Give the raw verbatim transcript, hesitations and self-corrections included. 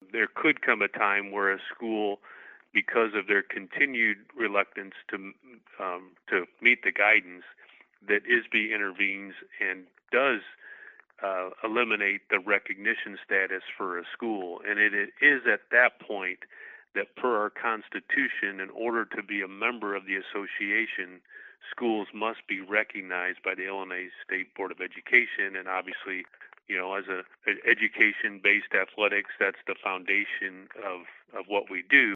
there could come a time where a school, because of their continued reluctance to um, to meet the guidance, that I S B intervenes and does uh, eliminate the recognition status for a school. And it, it is at that point that, per our Constitution, in order to be a member of the association, schools must be recognized by the Illinois State Board of Education. And obviously, you know, as a education-based athletics, that's the foundation of of what we do.